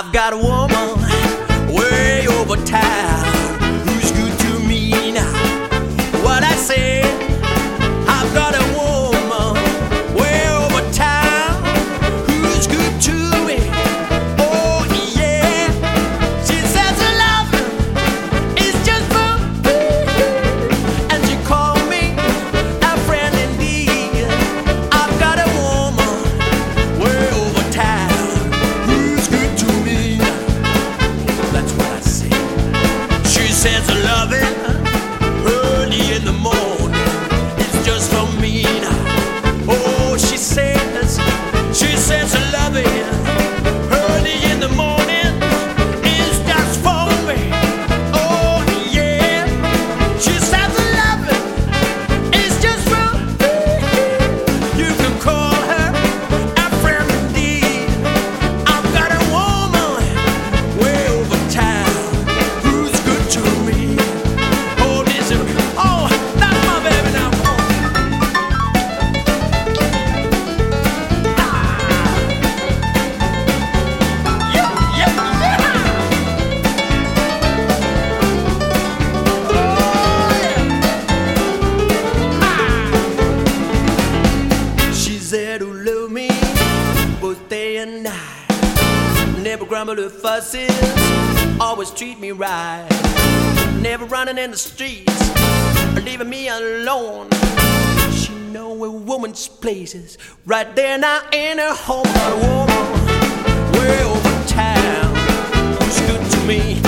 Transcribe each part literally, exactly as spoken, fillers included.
I've got a woman way over town who's good to me now. What I say, I've got a woman way over town who's good to me. Oh yeah, she says her love is just for me, and she called me a friend indeed. I've got a woman way over town who's good to me. That's what I say. She says her loving early in the morning, it's just for me now. Oh, she says, she says her loving early in the morning is just for me. Oh yeah, she says her loving is just for me. You can call her a friend indeed. I've got a woman way over town who's good to me. Oh, listen, oh, that's my baby now. Come on. Yeah, yeah, yeah. Oh, yeah. She's there to love me both day and night. Never grumble or fusses, always treat me right. Never running in the streets, or leaving me alone. She know a woman's place is right there now in her home. Got a woman way over town who's good to me.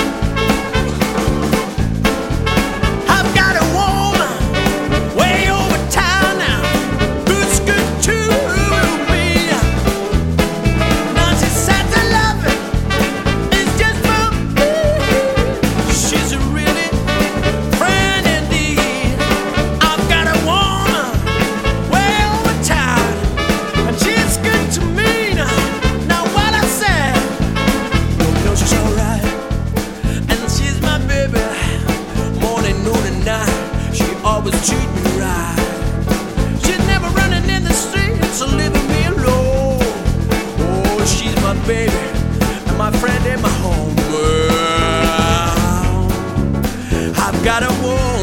I've got a woman way over town now who's good to me. Now she said the loving is just for me. She's a really friend indeed. I've got a woman way over town, and she's good to me now. Now what I said, you know she's alright, and she's my baby. Morning, noon, and night, she always treat me right. She's never running in the streets or leaving me alone. Oh, she's my baby and my friend and my home. Well, I've got a woman